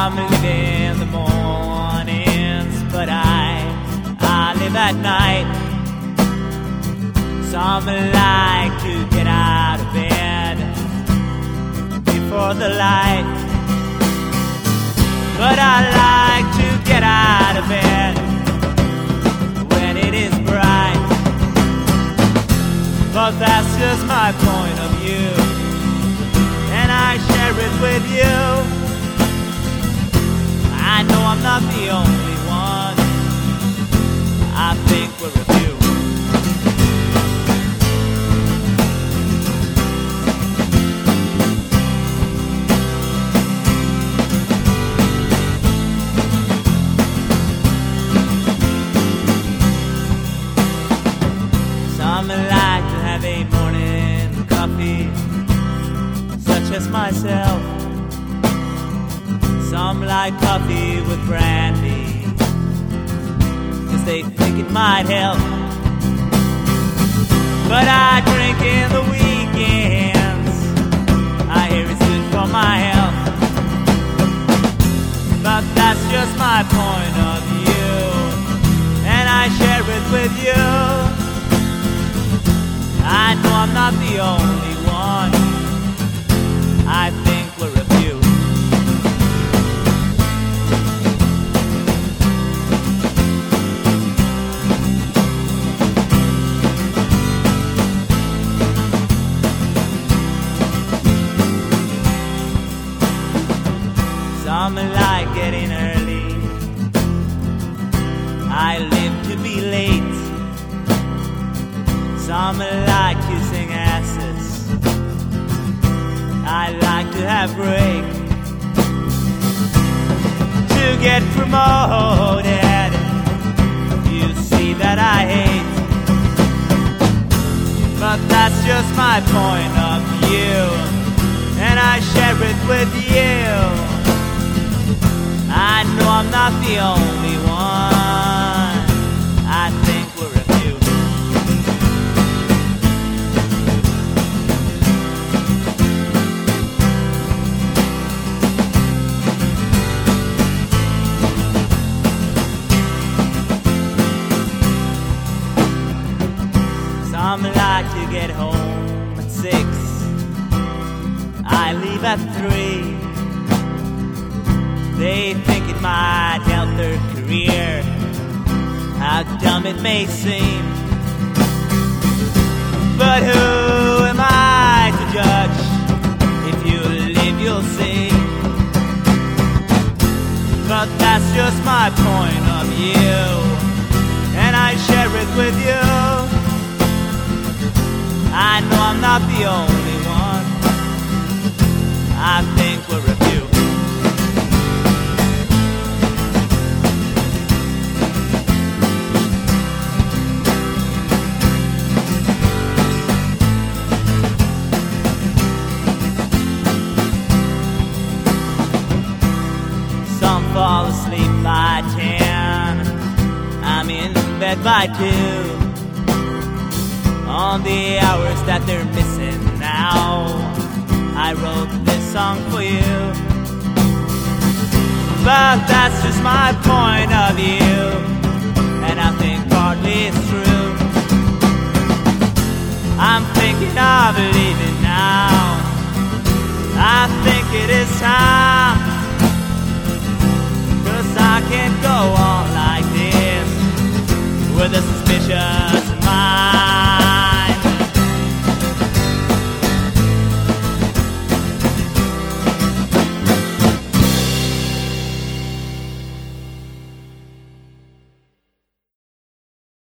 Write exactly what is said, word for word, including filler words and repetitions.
Some live in the mornings, but I, I live at night. Some like to get out of bed before the light, but I like to get out of bed when it is bright. But that's just my point of view, and I share it with you. I know I'm not the only one. I think we're a few. Some like to have a morning coffee, such as myself. Some like coffee with brandy, 'cause they think it might help. But I drink in the weekends, I hear it's good for my health. But that's just my point of view, and I share it with you. I know I'm not the only one. I think we're a few. Some like getting early, I live to be late. Some like kissing asses, I like to have break. To get promoted, you see that I hate. But that's just my point of view, and I share it with you. I know I'm not the only one. I think we're a few. Some like to get home at six, I leave at three. They think it might help their career, how dumb it may seem. But who am I to judge? If you live, you'll see. But that's just my point of view, and I share it with you. I know I'm not the only one. I think we're a few. Some fall asleep by ten, I'm in bed by two. On the hours that they're missing now, I wrote this song for you. But that's just my point of view, and I think partly it's true. I'm thinking of leaving now. I think it is time, 'cause I can't go on like this with a suspicion